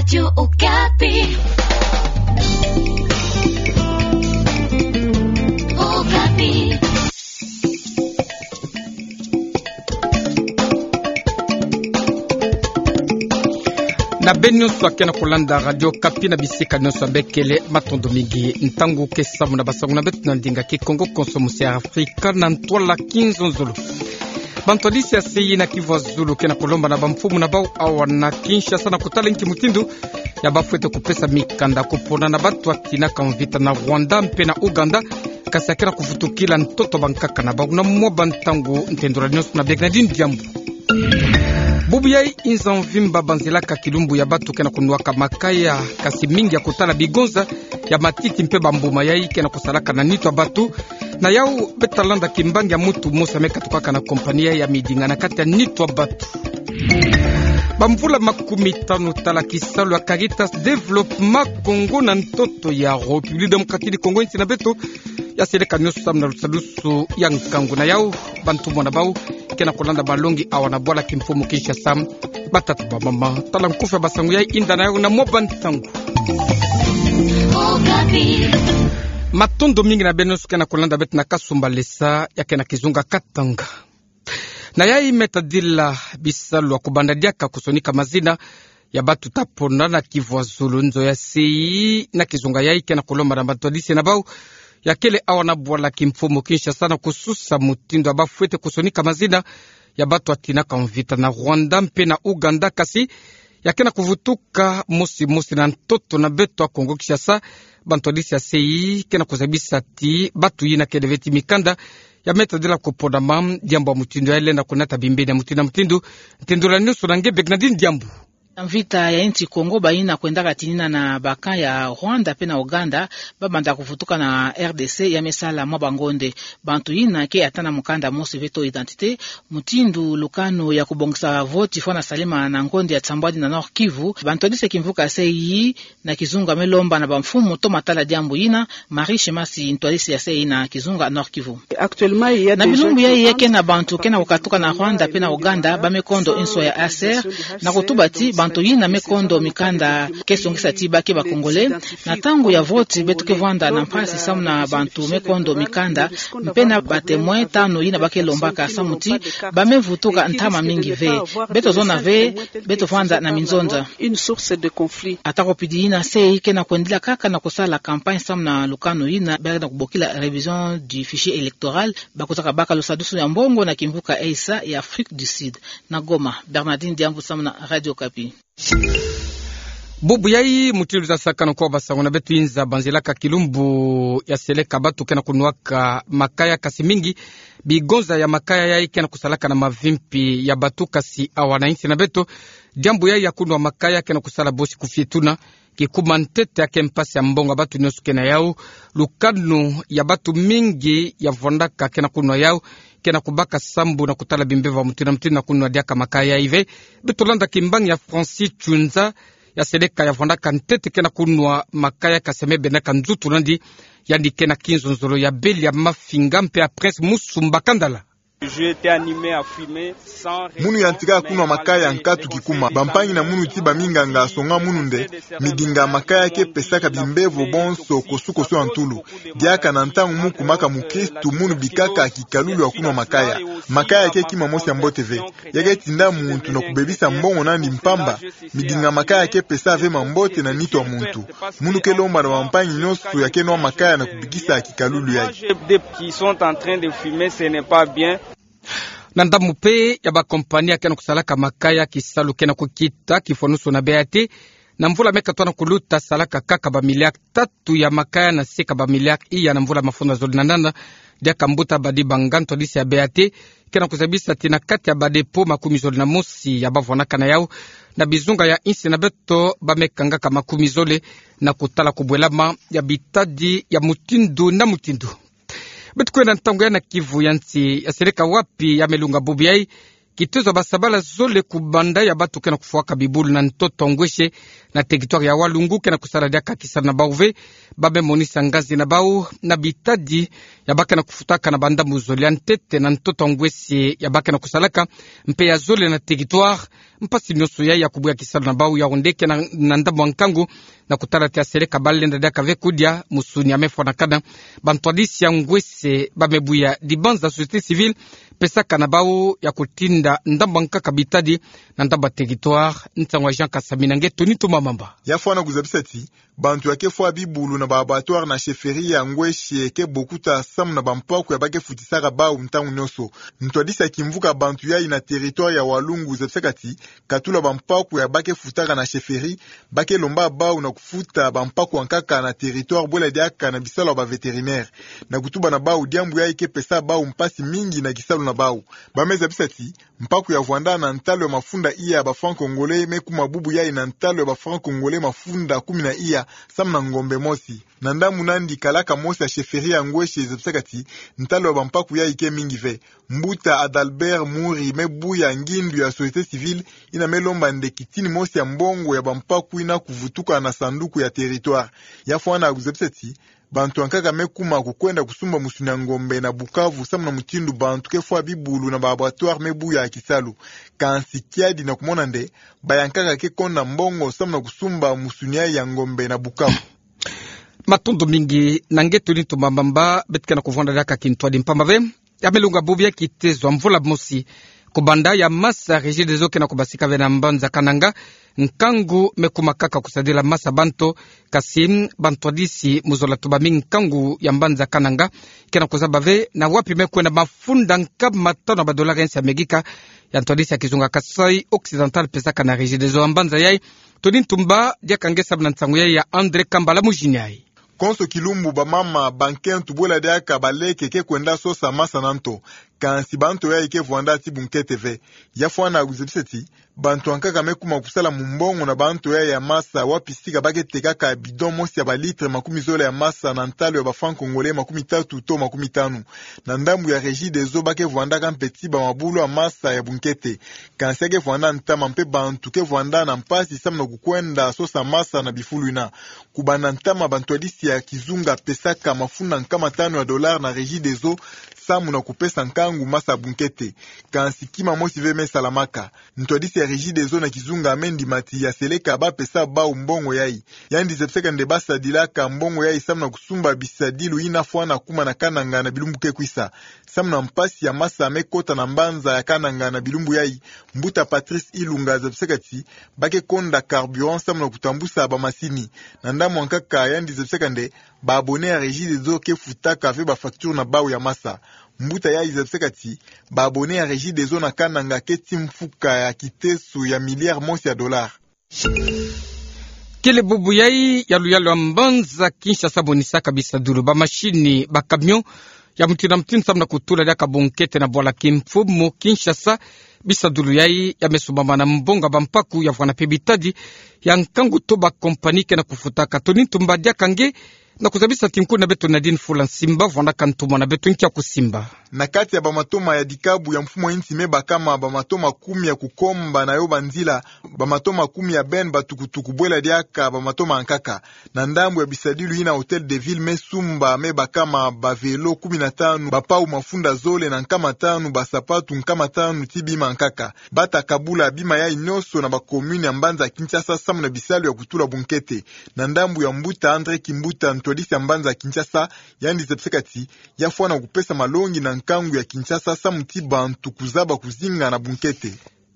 Radio Okapi. Okapi. Na benyoso akena kolanda Radio Okapi na bisika nyonso bekele matondo mingi ntangu kesamu na basangu na betu na ndinga ki Kongo konsomusi ya Afrika na ntwala kinzo nzulu. Bantolisi ya seyi na Kivu Zulu kena kolomba na bamfumu na bau awa na Kinshasa na kutala nki mutindu ya bafuete kupesa mikanda kupona na batu akina kamvita na Rwanda mpe na Uganda kasi akena kufutukila ntoto bankaka na bau na mwoba ntangu ntendura nyonso na Begnadine Diambu. Bubu yai inza mvimba banzilaka kilumbu ya batu kena kunuaka makaya kasi mingi ya kutala bigonza ya matiti mpe bambuma yai kena kusalaka na nitwa batu na yau betalanda kimbangi ya mutu musa meka tukaka na kompania ya midinga na kati ya nitwa batu. Bamvula 15 tala kisalu ya Caritas Development Congo na ntoto ya Republique Democratique Congo insi na beto ya seleka nyosu samu na lusalusu ya nkangu na yau bantu mwana bau kena kolanda balongi awana bwala kimfumu kisha sam batatu ba mama tala nkufa basangu yai inda na yau na moba ntangu. Matondo mingi na benosu kena kolanda betu na kasumba lesa ya kena kizunga katanga. Na yai metadila bisalu wa kubandadiaka kusonika mazina ya batu tapona na Kivu Zulu nzo ya seyi na kizunga yai kena kolomba na batodisi na bau ya kele awana bwala kimfumu kisha sana kususa mutindo abafuete kusonika mazina ya batu atina kamvita na Rwanda mpe na Uganda kasi ya kena kuvutuka musi na ntoto na beto wa Kongo Kinshasa bantodisi ya seyi kena kuzabisa ti batu yina kedeveti mikanda ya meta dila kupona mam jambo mutindo ya lenda kunata bimbeni ya mutindu ntendula nyusu na nge Begnadine Diambu. Vita ya nchi Kongo baina kwenda katinina na baka ya Rwanda pe na Uganda babanda kufutuka na RDC ya mesala mwa bangonde bantu ina ke atana mukanda mosi veto identité mutindu lukano ya kubongisa voti fona salima na ngonde ya Tsambwadi na Nord Kivu bantu dise kimvuka sei na kizunga melomba na bamfumu to matala jambo ina Marishe Masi ntwalisi ya sei na kizunga Nord Kivu na bilumbu yake na bantu kena ukatuka na Rwanda pe na Uganda bamekondo inso ya ASER na kutubati bantu yina mekondo mikanda kesongisa tiba ke bakongole na tangu ya voti betuke vanda na mpasi samu na bantu mekondo mikanda mpena batemoin tano yina bakelombaka samuti bamevutuka ntama mingi ve beto zona ve beto vanda na minzonza une source de conflit atakopidi yina sei ke na kwendila kaka na kusala campagne samu na lukano yina baada kubokila révision du fichier électoral bakutaka baka losadusu ya mbongo na kimvuka Eisa ya Afrique du Sud na Goma. Bernardine Diambu samu na Radio Okapi. Bubu yai mutilu za sakano kwa basangu na betu inza banzilaka kilumbu ya seleka batu kena kunuaka makaya kasi mingi bigonza ya makaya yai kena kusalaka na mavimpi ya batu kasi awana insi na betu jambu yai ya kunua makaya kena kusala bosi kufietuna kikuma ntete ya kempasi ya mbonga batu nyosu kena yau lukanu ya batu mingi ya vondaka kena kunua yau kena kubaka sambu na kutala bimbeva mutina na kunua diaka makaya ive betulanda kimbangi ya Francis Chunza ya seleka ya vondaka ntete kena kunua makaya kasemebe na kanzutu nandi yandi kena kinzo nzolo ya beli ya mafinga mpe ya Prince Musumba Kandala. Munu yantika kunwa makaya nkatu kikuma bampangi na munu tiba minganga songa munu nde midinga makaya ke pesaka bimbevo bonso kosu antulu diaka na ntangu muku maka mukristu munu bikaka kikalulu ya kunwa makaya ke kima mosi ya mboteve yake tinda muntu na kubebisa mbongo nandi mpamba midinga makaya ke pesa ave mambote na nito wa muntu munu ke lomba na bampangi nyosu yake noa makaya na kubikisa kikalulu yake na ndamu pe ya bakompania kena kusalaka makaya kisalu kena kukita kifonusu na beate na mvula meka tuana kuluta salaka kaka ba miliak 3 ya makaya na seka ba miliak iya na mvula mafunga zoli nandanda dia kambuta badi banganto disi ya beate kena kuzabisa tina kati ya badepo makumi zoli na mosi ya bavonaka na yao na bizunga ya insi na beto bamekanga kama makumi zole na kutala kubwelama ya bitadi ya mutindu na mutindu. Betu kwena ntangu ya na Kivu yansi ya seleka wapi ya melunga bubi yai kitezo basabala zole kubanda ya batu kena kufuaka bibulu na ntoto ngweshe na territoire ya Walungu kena kusaladia kakisa na bauve babe monisa ngazi na bau na bitadi ya baka na kufutaka na banda muzole antete na ntoto ngweshe ya baka na kusalaka mpe ya zole na territoire mpasi nyoso ya kubuya kisala na bau ya ondeke na ndambo nkangu na kutala tia seleka balenda daka vekudia musuni amefwa na kada bantwadisi ya ngweshe bamebuya dibanza société civile pesaka na bau ya kutinda ndamba nkaka bitadi na ndamba territoire ntangwa Jean Kasamina nge Tonito Mamamba yafwana kuzabisati bantu yake fwa bibulu na babatoire na chefferie ya ngweshe ke bokuta sam na bampoko ya bake futisaka bau ntangu nyoso ntwadisa kimvuka bantu ya ina territoire ya Walungu zabisakati katula bampoko ya bake futaka na chefferie bake lomba bau na kufuta bampoko nkaka na territoire bola diaka na bisalo ba vétérinaire na kutuba na bau diambu ya ike pesa bau mpasi mingi na kisalo na bau bameza bisati mpaku ya Vwanda na ntalo ya mafunda iya ba franc congolais meku mabubu ya ina ntalo ya ba franc congolais mafunda 10 iya samna ngombe mosi na ndamu nandi kalaka mosi ya chefferie ya ngweshe zabisakati ntalo ya bampaku ya ike mingi ve mbuta Adalbert Muri mebu ya ngindu ya société civile ina melomba ndekitini mosi ya mbongo ya bampaku ina kuvutuka na sanduku ya territoire yafwana zabisati bantu ankaka mekuma kukwenda kusumba musuni ya ngombe na Bukavu samna mutindu bantu kefwa bibulu na laboratoire mebu ya kisalu kansikiadi na kumona nde bayankaka ke konda mbongo samna kusumba musuni ya ngombe na Bukavu matondo mingi nange Tonito Mamamba betka na kuvonda daka kintwadi mpambave yamelunga bubia kitezwa mvula mosi kubanda ya masa regie des eaux kena kubasika vena mbanza kananga nkangu mekumakaka kusadila masa banto kasim bantwadisi muzola tubami nkangu ya mbanza kananga kena kuzabave na wapi mekwenda mafunda nkab matano ba dola rensi ya megika ya ntwadisi ya kizunga Kasai Occidental pesaka na regie des eaux mbanza yai Tonito Mba diakangesa na ntangu yai ya Andre Kambala mujini yai konso kilumbu ba mama bankentu bola diaka baleke ke kwenda sosa masa nanto kansi banto ya ike Vwanda ti bunkete ve yafwana kuzibiseti bantu ankaka mekuma kusala mumbongo na bantu ya masa wapisika bakete kaka bidon mosi ya balitre 10 ya masa na ntalo ya ba franc congolais 30 to 50 na ndambu ya regie des eaux bake Vwanda kampeti ba mabulu ya masa ya bunkete kansi ke Vwanda ntama mpe bantu ke Vwanda na mpasi samna kukwenda sosa masa na bifulu ina kubana ntama bantu adisi ya kizunga pesaka mafunda nkama $5 na regie des eaux samu na kupesa nkangu masa bunkete kansi kima mosi veme salamaka ntwadisi ya regie des eaux na kizunga amendi mati ya seleka ba pesa ba umbongo yai yandi zepseka nde basa dilaka mbongo yai samu na kusumba bisadilu ina fwana kuma na kananga na bilumbu ke kwisa samu na mpasi ya masa amekota na mbanza ya kananga na bilumbu yai mbuta Patrice Ilunga zepseka ti bake konda carburant samu na kutambusa ba masini na ndamu ankaka yandi zepseka nde ba abonné ya regie des eaux ke futaka ve ba facture na bau ya masa mbuta ya izabsekati ba abonné ya regie des eaux na kananga keti mfuka ya kitesu ya miliard mosi ya $. Kile bubu yai yalu ya mbanza Kinshasa bonisa kabisa dulu ba mashini ba camion ya mtina samna kutula daka bunkete na bola kimfumo Kinshasa bisa dulu yai ya mesumama na mbonga bampaku ya vwana pebitadi ya nkangu toba kompanike na kufutaka Tonito Mba diakange na kuzabisa tinku na beto Nadine Fula Simba vwana kantuma na beto nkia kusimba na kati ya bamatoma ya dikabu ya mfumo inti meba kama bamatoma 10 ya kukomba na yo banzila bamatoma 10 ya ben batukutuku bwela diaka bamatoma ankaka na ndambu ya bisadilu ina hotel de ville mesumba meba kama bavelo 15 bapau mafunda zole na nkama 5 basapatu nkama 5 tibima ankaka bata kabula bima ya inyoso na bakomune ya mbanza Kinshasa samu na bisalu ya kutula bunkete na ndambu ya mbuta Andre Kimbuta ntwadisi ya mbanza Kinshasa yandi zepsekati yafwana kupesa malongi na nkangu ya Kinshasa samuti bantu kuzaba kuzinga na bunkete.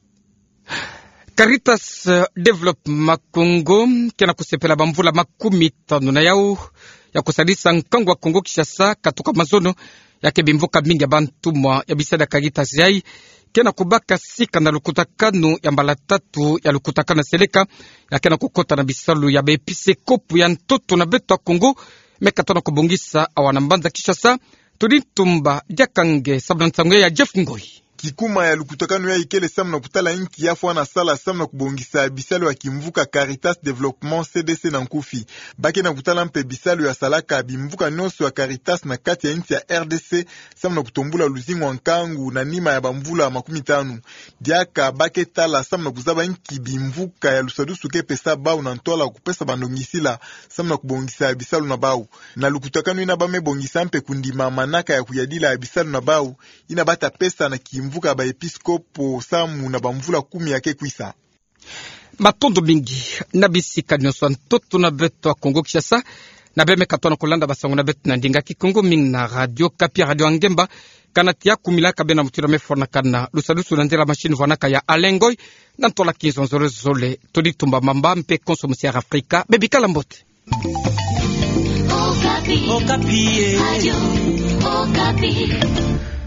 Caritas Development Congo kena kusepela bamvula 50 na yao ya kusadisa nkangu wa Kongo Kinshasa katuka mazono yake bimvuka mingi ya bantumwa ya bisada Caritas yai kena kubaka sika na lukutakano ya mbala 3 ya lukutakana seleka ya kena kukota na bisalu ya bepise kopu ya ntoto na beto ya Kongo mekatona kubungisa awana mbanza Kinshasa Tonito Mba diakange sabna nsango ya Jeff Ngoi kikuma ya lukutakano ya ikele samna kutala inki yafo na sala samna kubongisa bisalo ya kimvuka Caritas Development CDC na nkufi bake na kutala mpe bisalo ya salaka bimvuka noso ya Caritas na kati ya inti ya RDC samna kutombula luzingo wa nkangu na nima ya bamvula 15 diaka bake tala samna kuzaba inki bimvuka ya lusadusu ke pesa bau na ntola kupesa bandongisila samna kubongisa bisalo na bau na lukutakano ina bame bongisa mpe kundima manaka ya kuyadila ya bisalo na bau ina bata pesa na kimvuka ba episkopo samu na bamvula 10 yake kwisa matondo mingi na bisika nyonso ntoto na beto Kongo Kinshasa na beme katona kolanda basango na beto na ndinga Kongo ming na radio Kapi radio Angemba kanati ya kumila kabena mutira mefona kana lusalusu na ndela machine vanaka ya Alengoy na ntola 15 zole toditumba mamba mpe konsomusi ya Afrika bebikala mbote Okapi. Okapi. Radio Okapi.